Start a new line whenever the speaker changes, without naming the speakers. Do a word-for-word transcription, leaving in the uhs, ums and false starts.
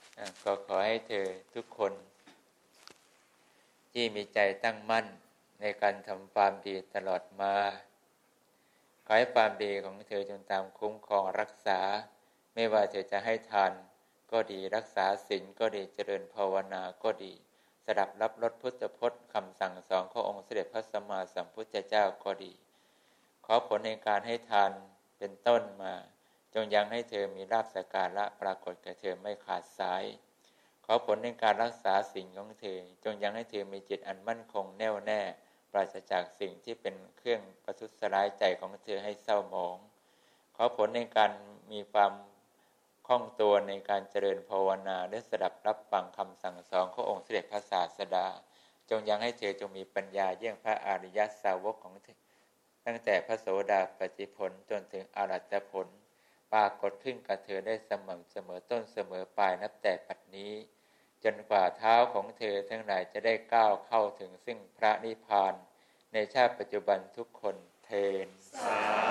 ก็ขอให้เธอทุกคนที่มีใจตั้งมั่นในการทำความดีตลอดมาขอให้ความดีของเธอจงตามคุ้มครองรักษาไม่ว่าเธอจะให้ทานก็ดีรักษาศีลก็ดีเจริญภาวนาก็ดีสดับรับรสพุทธพจน์คำสั่งสอนขององค์เสด็จพระสัมมาสัมพุทธเจ้าก็ดีขอผลในการให้ทานเป็นต้นมาจงยังให้เธอมีลาภสักการะปรากฏแก่เธอไม่ขาดสายขอผลในการรักษาสิ่งของเธอจงยังให้เธอมีจิตอันมั่นคงแน่วแน่ปราศจากสิ่งที่เป็นเครื่องประทุษร้ายใจของเธอให้เศร้าหมองขอผลในการมีความคล่องตัวในการเจริญภาวนาและสดับรับฟังคำสั่งสอนขององค์เสด็จพระศาสดาจงยังให้เธอจงมีปัญญาเยี่ยงพระอริยสาวกของเธอตั้งแต่พระโสดาปัตติผลจนถึงอรหัตผลปรากฏขึ้นกับเธอได้สม่ำเสมอต้นเสมอปลายนับแต่บัดนี้จนกว่าเท้าของเธอทั้งหลายจะได้ก้าวเข้าถึงซึ่งพระนิพพานในชาติปัจจุบันทุกคนเทอญ